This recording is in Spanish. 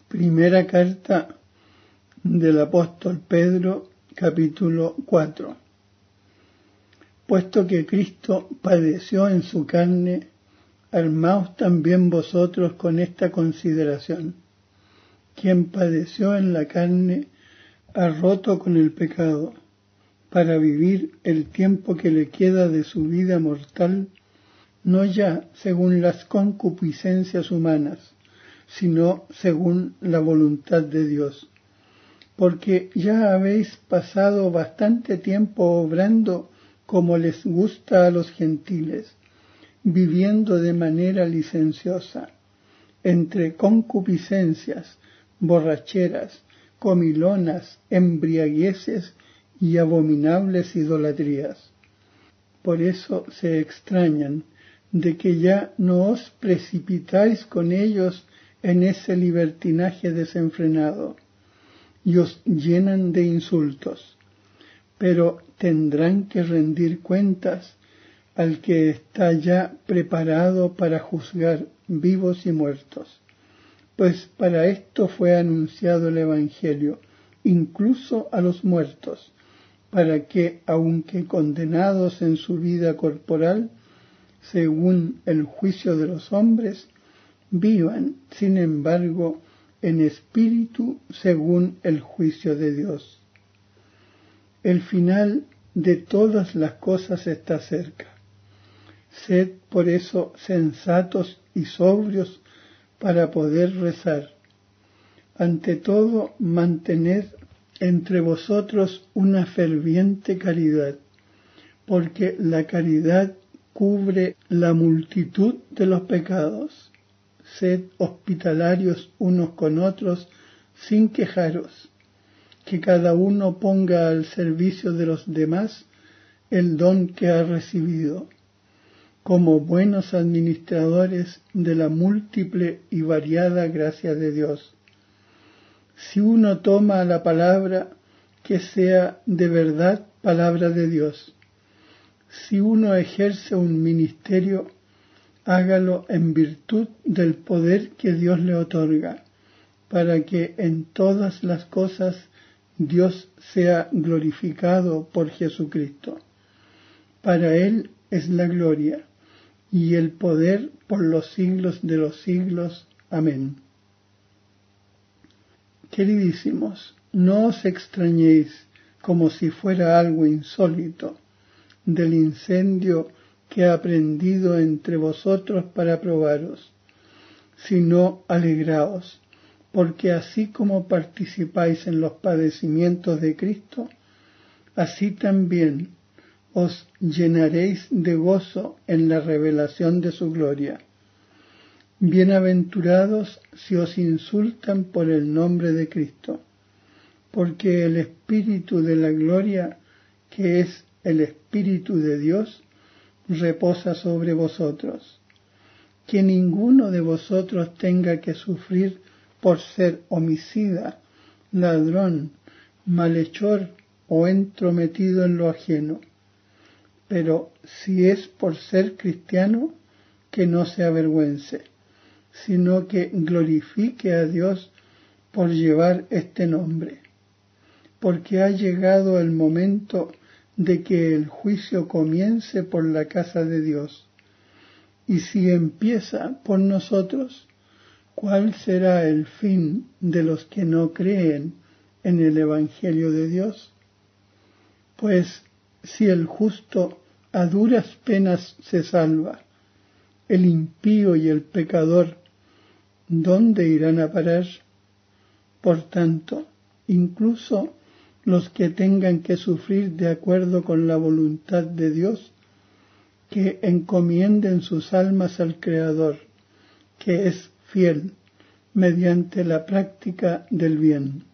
Primera carta del apóstol Pedro, capítulo 4. Puesto que Cristo padeció en su carne, armaos también vosotros con esta consideración. Quien padeció en la carne ha roto con el pecado, para vivir el tiempo que le queda de su vida mortal, no ya según las concupiscencias humanas, sino según la voluntad de Dios. Porque ya habéis pasado bastante tiempo obrando como les gusta a los gentiles, viviendo de manera licenciosa, entre concupiscencias, borracheras, comilonas, embriagueces y abominables idolatrías. Por eso se extrañan de que ya no os precipitáis con ellos en ese libertinaje desenfrenado, y os llenan de insultos, pero tendrán que rendir cuentas al que está ya preparado para juzgar vivos y muertos. Pues para esto fue anunciado el Evangelio, incluso a los muertos, para que, aunque condenados en su vida corporal, según el juicio de los hombres, vivan, sin embargo, en espíritu según el juicio de Dios. El final de todas las cosas está cerca. Sed por eso sensatos y sobrios para poder rezar. Ante todo, mantened entre vosotros una ferviente caridad, porque la caridad cubre la multitud de los pecados. Sed hospitalarios unos con otros sin quejaros, que cada uno ponga al servicio de los demás el don que ha recibido, como buenos administradores de la múltiple y variada gracia de Dios. Si uno toma la palabra, que sea de verdad palabra de Dios. Si uno ejerce un ministerio, hágalo en virtud del poder que Dios le otorga, para que en todas las cosas Dios sea glorificado por Jesucristo. Para Él es la gloria y el poder por los siglos de los siglos. Amén. Queridísimos, no os extrañéis, como si fuera algo insólito, del incendio que ha prendido entre vosotros para probaros, sino alegraos, porque así como participáis en los padecimientos de Cristo, así también os llenaréis de gozo en la revelación de su gloria. Bienaventurados si os insultan por el nombre de Cristo, porque el Espíritu de la gloria, que es el Espíritu de Dios, reposa sobre vosotros. Que ninguno de vosotros tenga que sufrir por ser homicida, ladrón, malhechor o entrometido en lo ajeno. Pero si es por ser cristiano, que no se avergüence, sino que glorifique a Dios por llevar este nombre. Porque ha llegado el momento de que el juicio comience por la casa de Dios. Y si empieza por nosotros, ¿cuál será el fin de los que no creen en el Evangelio de Dios? Pues si el justo a duras penas se salva, el impío y el pecador, ¿dónde irán a parar? Por tanto, incluso los que tengan que sufrir de acuerdo con la voluntad de Dios, que encomienden sus almas al Creador, que es fiel, mediante la práctica del bien.